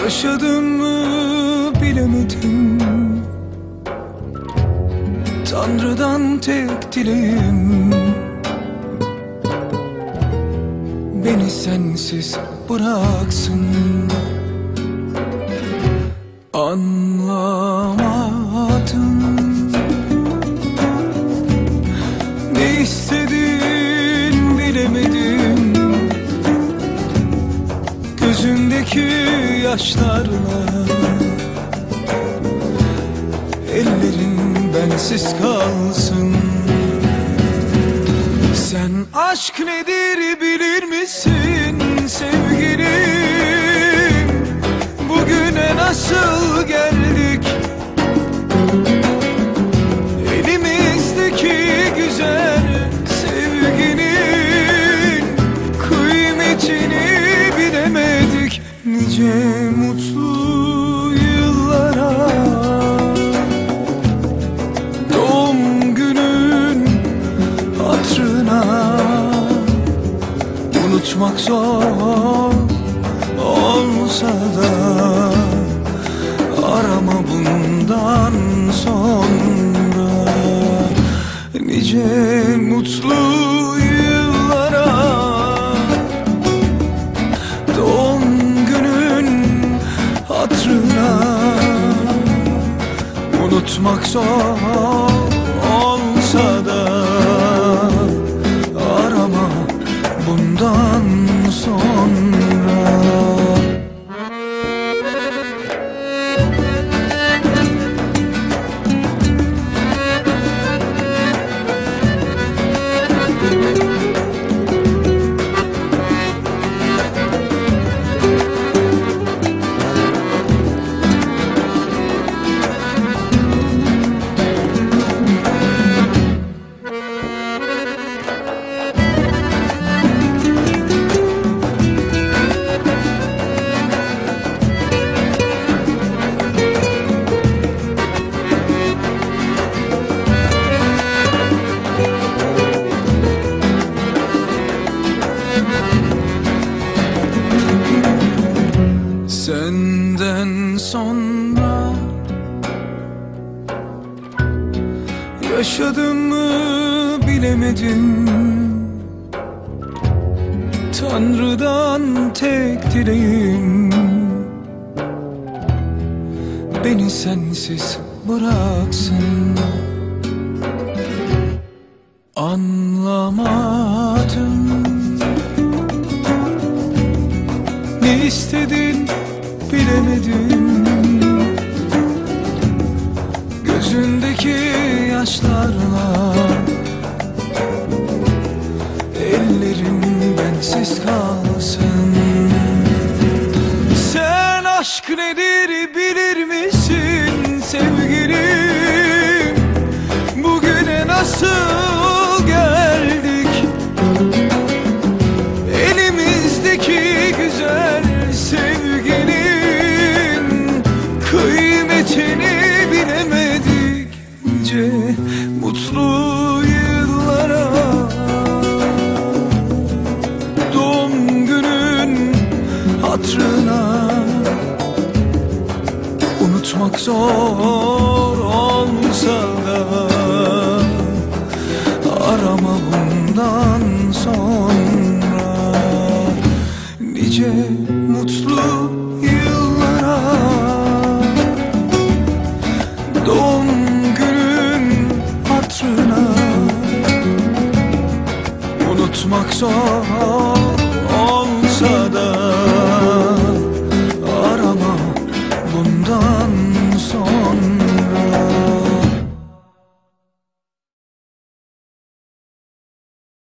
Yaşadım mı bilemedim. Tanrı'dan tek dileğim, beni sensiz bıraksın. Anlamadım, ne istedin bilemedim. Gözündeki yaşlarla ellerin bensiz kalsın. Sen aşk nedir bilir misin sevgilim? Bugüne nasıl geldik? Elimizdeki güzel sevginin kıymetini bilemedik. Nice mutlu yıllara, doğum günün hatırına. Unutmak zor olsa da arama bundan sonra. Nice mutlu yıllara, doğum günün hatırına. Unutmak zor olsa da arama bundan sonra. Senden sonra yaşadım mı bilemedim. Tanrı'dan tek dileğim, beni sensiz bıraksın. Anlamadım, ne istedin bilemedim. Gözündeki yaşlarla ellerin bensiz kalsın. Sen aşk nedir bilir misin sevgilim? Bugüne nasıl geldik? Elimizdeki güzel sevginin kıymetini bilemedik. Nice mutlu yıllara, doğum günün hatırına. Unutmak zor olsa da arama bundan sonra. Nice mutlu yıllara, doğum günün hatırına. Unutmak zor